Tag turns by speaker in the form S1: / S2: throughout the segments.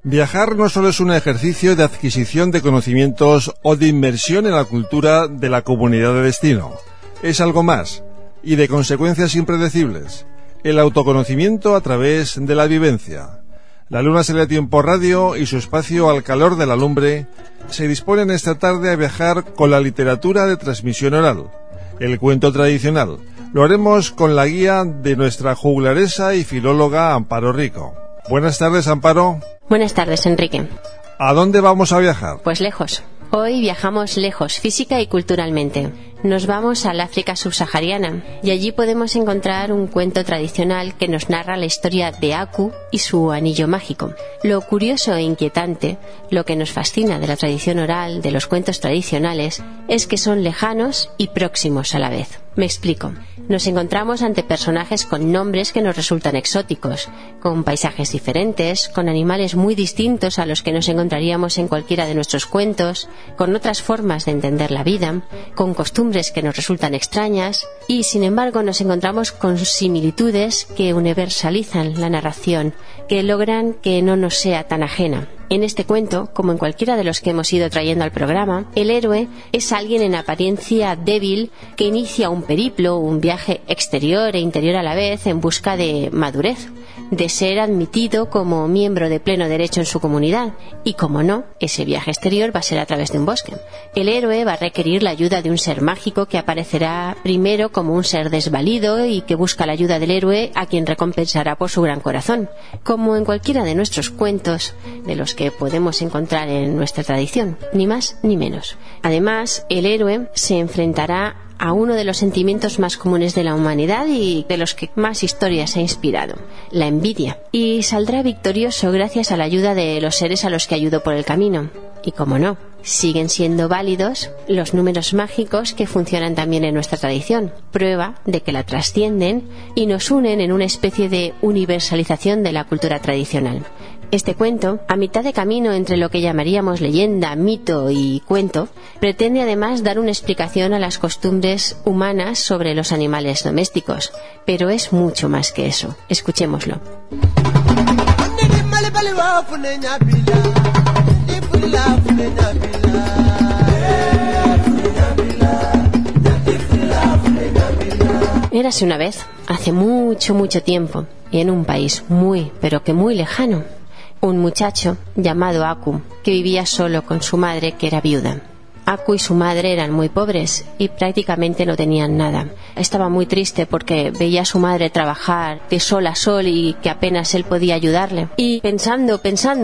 S1: Viajar no solo es un ejercicio de adquisición de conocimientos o de inmersión en la cultura de la comunidad de destino. Es algo más, y de consecuencias impredecibles. El autoconocimiento a través de la vivencia. La Luna Sale a Tiempo Radio y su espacio Al Calor de la Lumbre se disponen esta tarde a viajar con la literatura de transmisión oral, el cuento tradicional. Lo haremos con la guía de nuestra juglaresa y filóloga Amparo Rico. Buenas tardes, Amparo.
S2: Buenas tardes, Enrique.
S1: ¿A dónde vamos a viajar?
S2: Pues lejos. Hoy viajamos lejos, física y culturalmente. Nos vamos al África subsahariana y allí podemos encontrar un cuento tradicional que nos narra la historia de Aku y su anillo mágico. Lo curioso e inquietante, lo que nos fascina de la tradición oral, de los cuentos tradicionales, es que son lejanos y próximos a la vez. Me explico. Nos encontramos ante personajes con nombres que nos resultan exóticos, con paisajes diferentes, con animales muy distintos a los que nos encontraríamos en cualquiera de nuestros cuentos, con otras formas de entender la vida, con costumbres que nos resultan extrañas y, sin embargo, nos encontramos con similitudes que universalizan la narración, que logran que no nos sea tan ajena. En este cuento, como en cualquiera de los que hemos ido trayendo al programa, el héroe es alguien en apariencia débil que inicia un periplo, un viaje exterior e interior a la vez en busca de madurez, de ser admitido como miembro de pleno derecho en su comunidad. Y como no, ese viaje exterior va a ser a través de un bosque. El héroe va a requerir la ayuda de un ser mágico que aparecerá primero como un ser desvalido y que busca la ayuda del héroe, a quien recompensará por su gran corazón, como en cualquiera de nuestros cuentos de los que podemos encontrar en nuestra tradición, ni más ni menos. Además, el héroe se enfrentará a uno de los sentimientos más comunes de la humanidad y de los que más historias ha inspirado, la envidia, y saldrá victorioso gracias a la ayuda de los seres a los que ayudó por el camino. Y como no, siguen siendo válidos los números mágicos que funcionan también en nuestra tradición, prueba de que la trascienden y nos unen en una especie de universalización de la cultura tradicional. Este cuento, a mitad de camino entre lo que llamaríamos leyenda, mito y cuento, pretende además dar una explicación a las costumbres humanas sobre los animales domésticos, pero es mucho más que eso. Escuchémoslo. Érase una vez, hace mucho, mucho tiempo, y en un país muy, pero que muy lejano, un muchacho llamado Aku, que vivía solo con su madre, que era viuda. Aku y su madre eran muy pobres y prácticamente no tenían nada. Estaba muy triste porque veía a su madre trabajar de sol a sol y que apenas él podía ayudarle. Y pensando,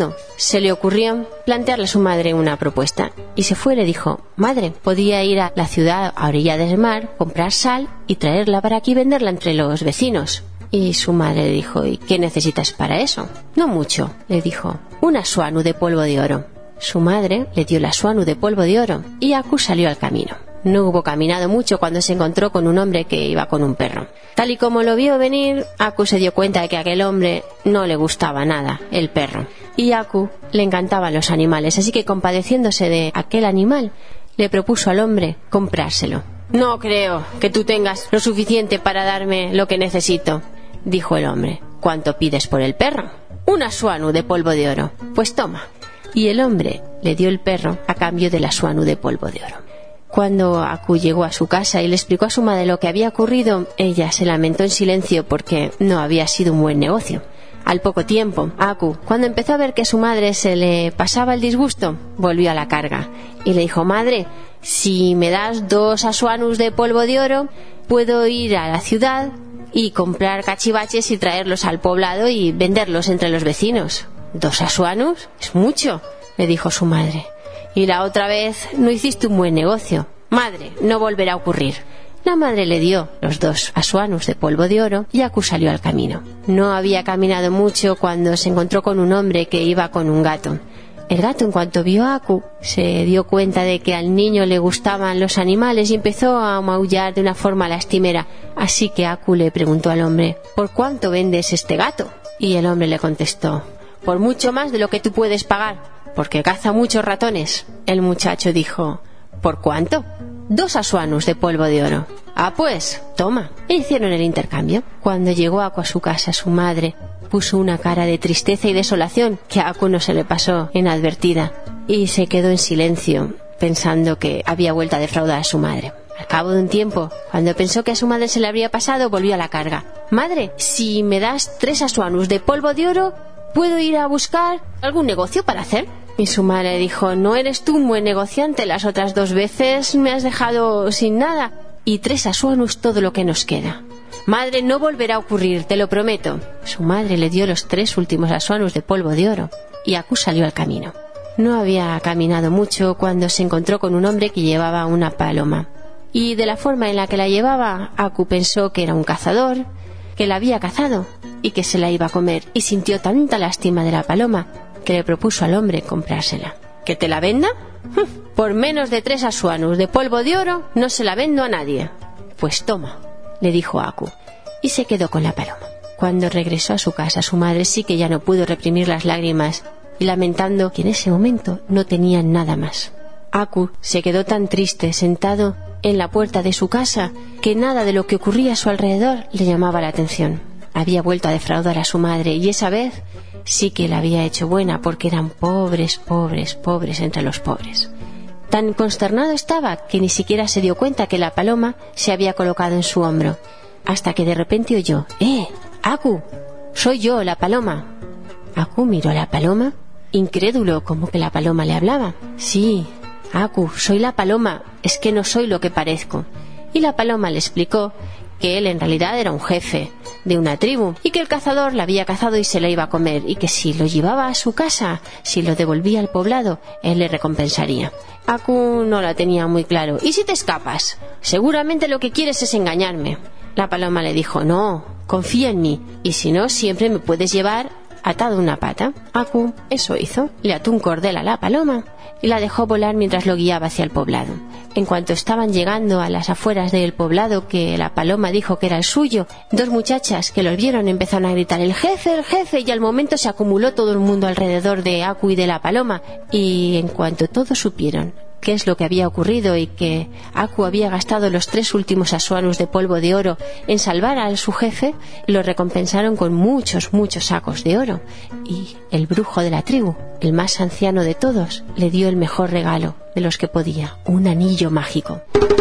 S2: se le ocurrió plantearle a su madre una propuesta. Y se fue y le dijo: madre, podía ir a la ciudad a orilla del mar, comprar sal y traerla para aquí y venderla entre los vecinos. Y su madre le dijo: ¿y qué necesitas para eso? No mucho, le dijo, una suanu de polvo de oro. Su madre le dio la suanu de polvo de oro y Aku salió al camino. No hubo caminado mucho cuando se encontró con un hombre que iba con un perro. Tal y como lo vio venir, Aku se dio cuenta de que a aquel hombre no le gustaba nada el perro. Y a Aku le encantaban los animales, así que, compadeciéndose de aquel animal, le propuso al hombre comprárselo. No creo que tú tengas lo suficiente para darme lo que necesito, dijo el hombre. ¿Cuánto pides por el perro? Una suanu de polvo de oro. Pues toma. Y el hombre le dio el perro a cambio de la suanu de polvo de oro. Cuando Aku llegó a su casa y le explicó a su madre lo que había ocurrido, ella se lamentó en silencio porque no había sido un buen negocio. Al poco tiempo, Aku, cuando empezó a ver que a su madre se le pasaba el disgusto, volvió a la carga y le dijo: madre, si me das 2 asuanus de polvo de oro, puedo ir a la ciudad y comprar cachivaches y traerlos al poblado y venderlos entre los vecinos. 2 asuanus es mucho, le dijo su madre. Y la otra vez no hiciste un buen negocio. Madre, no volverá a ocurrir. La madre le dio los 2 asuanus de polvo de oro y Aku salió al camino. No había caminado mucho cuando se encontró con un hombre que iba con un gato. El gato, en cuanto vio a Aku, se dio cuenta de que al niño le gustaban los animales y empezó a maullar de una forma lastimera. Así que Aku le preguntó al hombre: ¿por cuánto vendes este gato? Y el hombre le contestó: por mucho más de lo que tú puedes pagar, porque caza muchos ratones. El muchacho dijo: ¿por cuánto? 2 asuanus de polvo de oro. Ah, pues, toma. E hicieron el intercambio. Cuando llegó Aku a su casa, su madre, puso una cara de tristeza y desolación que a Aku no se le pasó inadvertida, y se quedó en silencio, pensando que había vuelto a defraudar a su madre. Al cabo de un tiempo, cuando pensó que a su madre se le habría pasado, volvió a la carga. «Madre, si me das 3 asuanus de polvo de oro, ¿puedo ir a buscar algún negocio para hacer?» Y su madre dijo: «No eres tú un buen negociante, las otras 2 veces me has dejado sin nada, y 3 asuanus todo lo que nos queda». «Madre, no volverá a ocurrir, te lo prometo». Su madre le dio los 3 últimos asuanus de polvo de oro, y Aku salió al camino. No había caminado mucho cuando se encontró con un hombre que llevaba una paloma. Y de la forma en la que la llevaba, Aku pensó que era un cazador, que la había cazado y que se la iba a comer, y sintió tanta lástima de la paloma que le propuso al hombre comprársela. ¿Que te la venda? Por menos de 3 asuanus de polvo de oro no se la vendo a nadie. Pues toma, le dijo Aku, y se quedó con la paloma. Cuando regresó a su casa, su madre sí que ya no pudo reprimir las lágrimas, y lamentando que en ese momento no tenía nada más. Aku se quedó tan triste sentado en la puerta de su casa que nada de lo que ocurría a su alrededor le llamaba la atención. Había vuelto a defraudar a su madre, y esa vez sí que la había hecho buena, porque eran pobres, pobres, pobres entre los pobres. Tan consternado estaba que ni siquiera se dio cuenta que la paloma se había colocado en su hombro, hasta que de repente oyó: Aku, soy yo, la paloma». Aku miró a la paloma, incrédulo, como que la paloma le hablaba. «Sí, Aku, soy la paloma, es que no soy lo que parezco». Y la paloma le explicó que él en realidad era un jefe de una tribu, y que el cazador la había cazado y se la iba a comer, y que si lo llevaba a su casa, si lo devolvía al poblado, él le recompensaría. Aku no la tenía muy claro. «¿Y si te escapas? Seguramente lo que quieres es engañarme». La paloma le dijo: «No, confía en mí, y si no, siempre me puedes llevar atado una pata». Aku eso hizo, le ató un cordel a la paloma y la dejó volar mientras lo guiaba hacia el poblado. En cuanto estaban llegando a las afueras del poblado que la paloma dijo que era el suyo, 2 muchachas que los vieron empezaron a gritar: el jefe! Y al momento se acumuló todo el mundo alrededor de Aku y de la paloma, y en cuanto todos supieron qué es lo que había ocurrido y que Aku había gastado los 3 últimos asuanus de polvo de oro en salvar a su jefe, lo recompensaron con muchos, muchos sacos de oro, y el brujo de la tribu, el más anciano de todos, le dio el mejor regalo de los que podía: un anillo mágico.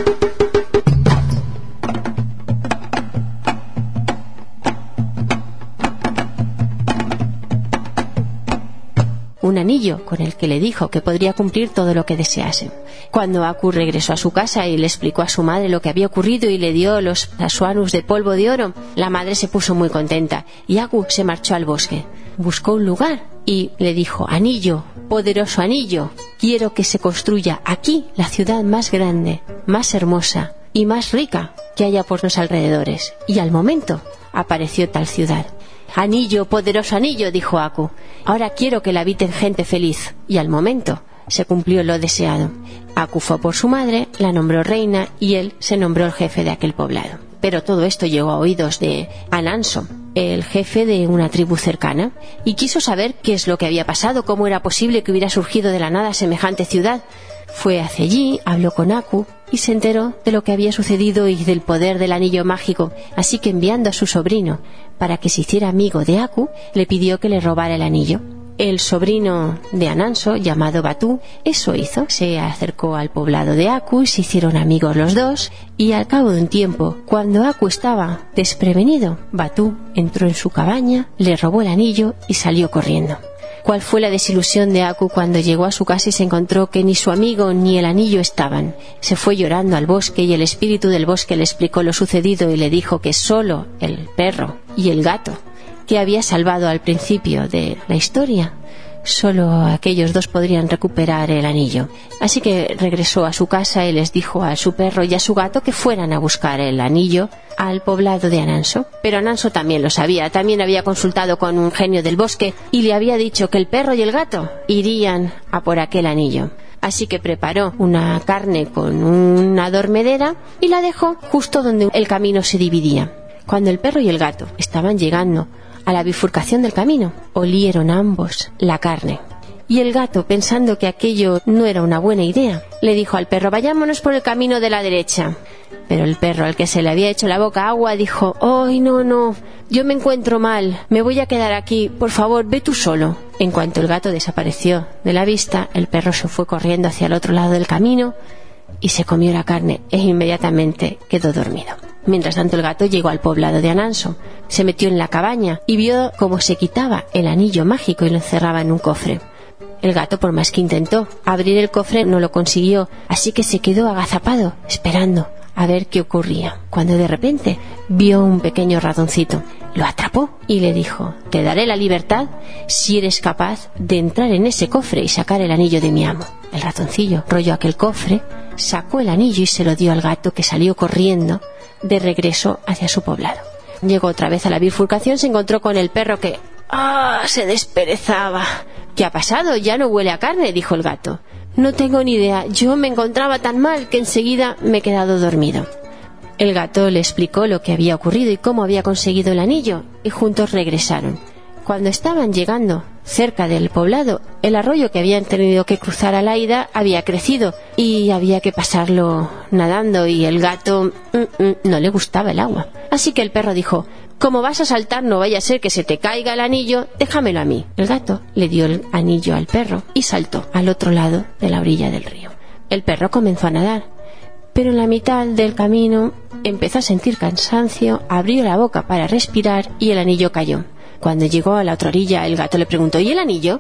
S2: Un anillo con el que le dijo que podría cumplir todo lo que desease. Cuando Aku regresó a su casa y le explicó a su madre lo que había ocurrido y le dio los asuanus de polvo de oro, la madre se puso muy contenta, y Aku se marchó al bosque. Buscó un lugar y le dijo: «Anillo, poderoso anillo, quiero que se construya aquí la ciudad más grande, más hermosa y más rica que haya por los alrededores». Y al momento apareció tal ciudad. «Anillo, poderoso anillo», dijo Aku, «ahora quiero que la habiten gente feliz». Y al momento se cumplió lo deseado. Aku fue por su madre, la nombró reina, y él se nombró el jefe de aquel poblado. Pero todo esto llegó a oídos de Ananso, el jefe de una tribu cercana, y quiso saber qué es lo que había pasado, cómo era posible que hubiera surgido de la nada semejante ciudad. Fue hacia allí, habló con Aku y se enteró de lo que había sucedido y del poder del anillo mágico, así que enviando a su sobrino para que se hiciera amigo de Aku, le pidió que le robara el anillo. El sobrino de Ananso, llamado Batu, eso hizo. Se acercó al poblado de Aku y se hicieron amigos los dos, y al cabo de un tiempo, cuando Aku estaba desprevenido, Batu entró en su cabaña, le robó el anillo y salió corriendo. ¿Cuál fue la desilusión de Aku cuando llegó a su casa y se encontró que ni su amigo ni el anillo estaban? Se fue llorando al bosque, y el espíritu del bosque le explicó lo sucedido y le dijo que solo el perro y el gato que había salvado al principio de la historia, solo aquellos 2 podrían recuperar el anillo. Así que regresó a su casa y les dijo a su perro y a su gato que fueran a buscar el anillo al poblado de Ananso. Pero Ananso también lo sabía, también había consultado con un genio del bosque y le había dicho que el perro y el gato irían a por aquel anillo. Así que preparó una carne con una dormedera y la dejó justo donde el camino se dividía. Cuando el perro y el gato estaban llegando a la bifurcación del camino, olieron ambos la carne. Y el gato, pensando que aquello no era una buena idea, le dijo al perro: «Vayámonos por el camino de la derecha». Pero el perro, al que se le había hecho la boca agua, dijo: ¡ay, no! Yo me encuentro mal, me voy a quedar aquí, por favor, ve tú solo. En cuanto el gato desapareció de la vista, el perro se fue corriendo hacia el otro lado del camino y se comió la carne e inmediatamente quedó dormido. Mientras tanto, el gato llegó al poblado de Ananso, se metió en la cabaña y vio cómo se quitaba el anillo mágico y lo encerraba en un cofre. El gato, por más que intentó abrir el cofre, no lo consiguió, así que se quedó agazapado, esperando a ver qué ocurría, cuando de repente vio un pequeño ratoncito. Lo atrapó y le dijo: te daré la libertad si eres capaz de entrar en ese cofre y sacar el anillo de mi amo. El ratoncillo rolló aquel cofre, sacó el anillo y se lo dio al gato, que salió corriendo de regreso hacia su poblado. Llegó otra vez a la bifurcación, se encontró con el perro que se desperezaba. ¿Qué ha pasado? Ya no huele a carne, dijo el gato. No tengo ni idea, yo me encontraba tan mal que enseguida me he quedado dormido. El gato le explicó lo que había ocurrido y cómo había conseguido el anillo, y juntos regresaron. Cuando estaban llegando cerca del poblado, el arroyo que habían tenido que cruzar a la ida había crecido y había que pasarlo nadando, y el gato no le gustaba el agua. Así que el perro dijo: como vas a saltar, no vaya a ser que se te caiga el anillo, déjamelo a mí. El gato le dio el anillo al perro y saltó al otro lado de la orilla del río. El perro comenzó a nadar, pero en la mitad del camino empezó a sentir cansancio, abrió la boca para respirar y el anillo cayó. Cuando llegó a la otra orilla, el gato le preguntó: ¿y el anillo?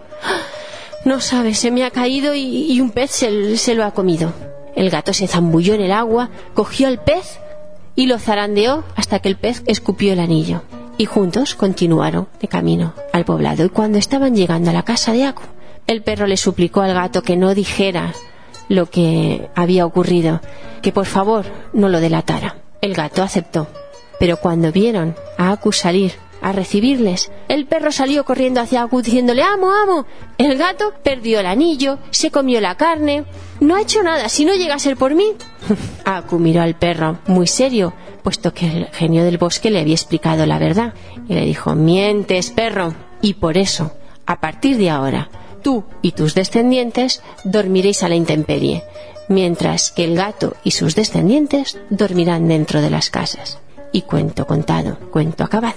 S2: No sabes, se me ha caído y un pez se lo ha comido. El gato se zambulló en el agua, cogió al pez y lo zarandeó hasta que el pez escupió el anillo. Y juntos continuaron de camino al poblado. Y cuando estaban llegando a la casa de Aku, el perro le suplicó al gato que no dijera lo que había ocurrido, que por favor no lo delatara. El gato aceptó, pero cuando vieron a Aku salir a recibirles, el perro salió corriendo hacia Aku diciéndole: amo. El gato perdió el anillo, se comió la carne, no ha hecho nada, si no llega a ser por mí. Aku miró al perro muy serio, puesto que el genio del bosque le había explicado la verdad, y le dijo: mientes, perro, y por eso, a partir de ahora, tú y tus descendientes dormiréis a la intemperie, mientras que el gato y sus descendientes dormirán dentro de las casas. Y cuento contado, cuento acabado.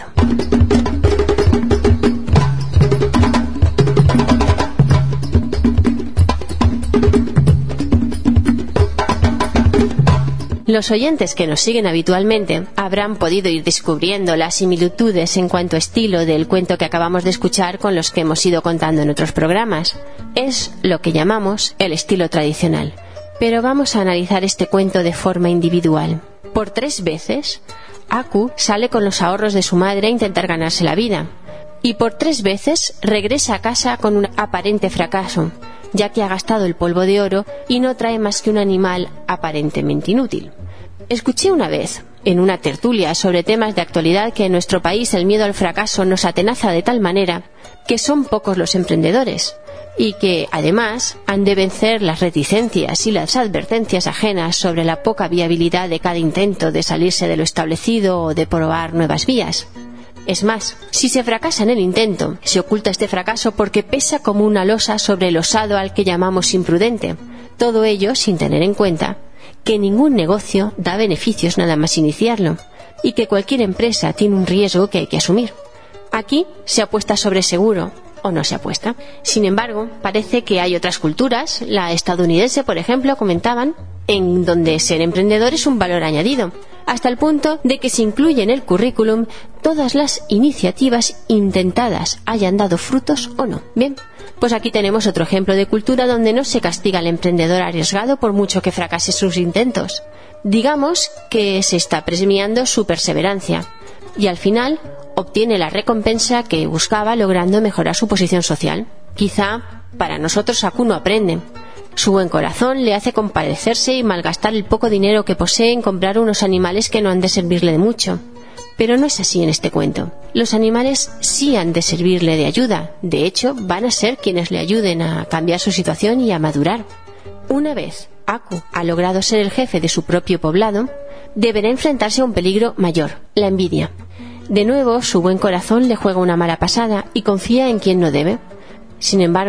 S2: Los oyentes que nos siguen habitualmente habrán podido ir descubriendo las similitudes en cuanto a estilo del cuento que acabamos de escuchar con los que hemos ido contando en otros programas. Es lo que llamamos el estilo tradicional. Pero vamos a analizar este cuento de forma individual. Por 3 veces, Aku sale con los ahorros de su madre a intentar ganarse la vida. Y por 3 veces regresa a casa con un aparente fracaso, ya que ha gastado el polvo de oro y no trae más que un animal aparentemente inútil. Escuché una vez, en una tertulia sobre temas de actualidad, que en nuestro país el miedo al fracaso nos atenaza de tal manera que son pocos los emprendedores, y que, además, han de vencer las reticencias y las advertencias ajenas sobre la poca viabilidad de cada intento de salirse de lo establecido o de probar nuevas vías. Es más, si se fracasa en el intento, se oculta este fracaso porque pesa como una losa sobre el osado al que llamamos imprudente. Todo ello sin tener en cuenta que ningún negocio da beneficios nada más iniciarlo, y que cualquier empresa tiene un riesgo que hay que asumir. Aquí se apuesta sobre seguro, o no se apuesta. Sin embargo, parece que hay otras culturas, la estadounidense por ejemplo, comentaban, en donde ser emprendedor es un valor añadido, hasta el punto de que se incluye en el currículum todas las iniciativas intentadas, hayan dado frutos o no. Bien, pues aquí tenemos otro ejemplo de cultura donde no se castiga al emprendedor arriesgado por mucho que fracase sus intentos. Digamos que se está premiando su perseverancia y al final obtiene la recompensa que buscaba, logrando mejorar su posición social. Quizá para nosotros Aku no aprende. Su buen corazón le hace compadecerse y malgastar el poco dinero que posee en comprar unos animales que no han de servirle de mucho. Pero no es así en este cuento. Los animales sí han de servirle de ayuda. De hecho, van a ser quienes le ayuden a cambiar su situación y a madurar. Una vez Aku ha logrado ser el jefe de su propio poblado, deberá enfrentarse a un peligro mayor, la envidia. De nuevo, su buen corazón le juega una mala pasada y confía en quien no debe. Sin embargo,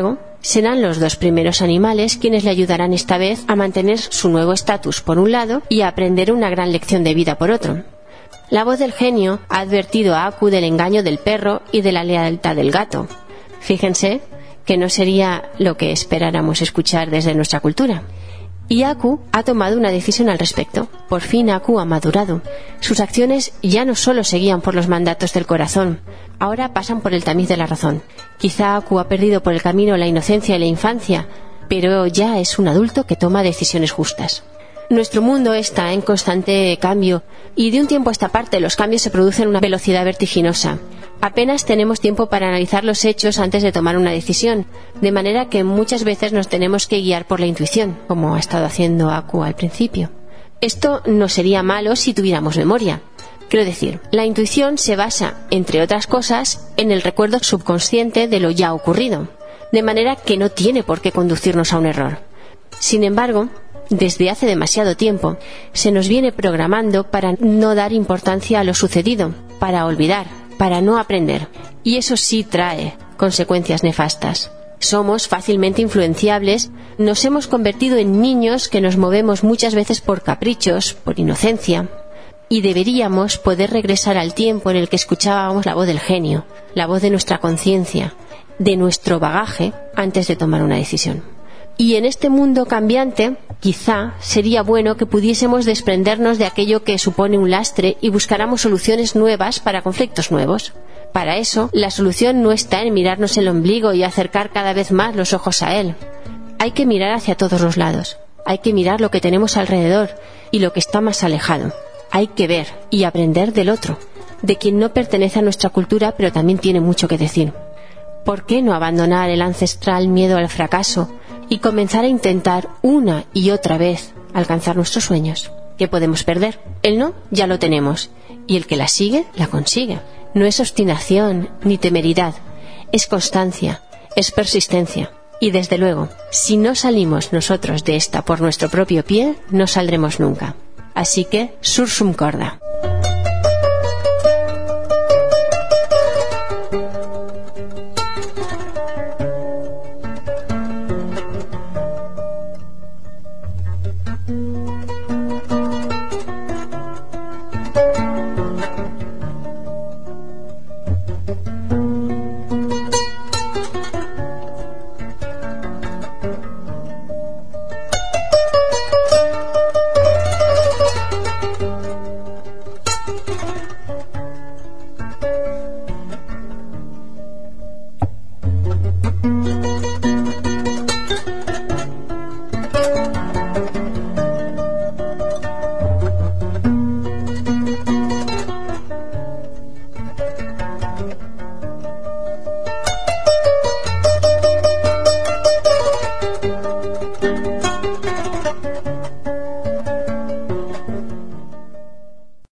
S2: Serán los 2 primeros animales quienes le ayudarán esta vez a mantener su nuevo estatus por un lado y a aprender una gran lección de vida por otro. La voz del genio ha advertido a Aku del engaño del perro y de la lealtad del gato. Fíjense que no sería lo que esperáramos escuchar desde nuestra cultura. Y Aku ha tomado una decisión al respecto. Por fin Aku ha madurado. Sus acciones ya no solo se guían por los mandatos del corazón, ahora pasan por el tamiz de la razón. Quizá Aku ha perdido por el camino la inocencia y la infancia, pero ya es un adulto que toma decisiones justas. Nuestro mundo está en constante cambio y de un tiempo a esta parte los cambios se producen a una velocidad vertiginosa. Apenas tenemos tiempo para analizar los hechos antes de tomar una decisión, de manera que muchas veces nos tenemos que guiar por la intuición, como ha estado haciendo Aku al principio. Esto no sería malo si tuviéramos memoria. Quiero decir, la intuición se basa, entre otras cosas, en el recuerdo subconsciente de lo ya ocurrido, de manera que no tiene por qué conducirnos a un error. Sin embargo, desde hace demasiado tiempo se nos viene programando para no dar importancia a lo sucedido, para olvidar, para no aprender. Y eso sí trae consecuencias nefastas. Somos fácilmente influenciables, nos hemos convertido en niños que nos movemos muchas veces por caprichos, por inocencia, y deberíamos poder regresar al tiempo en el que escuchábamos la voz del genio, la voz de nuestra conciencia, de nuestro bagaje, antes de tomar una decisión. Y en este mundo cambiante, quizá sería bueno que pudiésemos desprendernos de aquello que supone un lastre y buscáramos soluciones nuevas para conflictos nuevos. Para eso, la solución no está en mirarnos el ombligo y acercar cada vez más los ojos a él. Hay que mirar hacia todos los lados. Hay que mirar lo que tenemos alrededor y lo que está más alejado. Hay que ver y aprender del otro, de quien no pertenece a nuestra cultura pero también tiene mucho que decir. ¿Por qué no abandonar el ancestral miedo al fracaso y comenzar a intentar una y otra vez alcanzar nuestros sueños? ¿Qué podemos perder? El no ya lo tenemos, y el que la sigue, la consigue. No es obstinación ni temeridad, es constancia, es persistencia. Y desde luego, si no salimos nosotros de esta por nuestro propio pie, no saldremos nunca. Así que, sursum corda.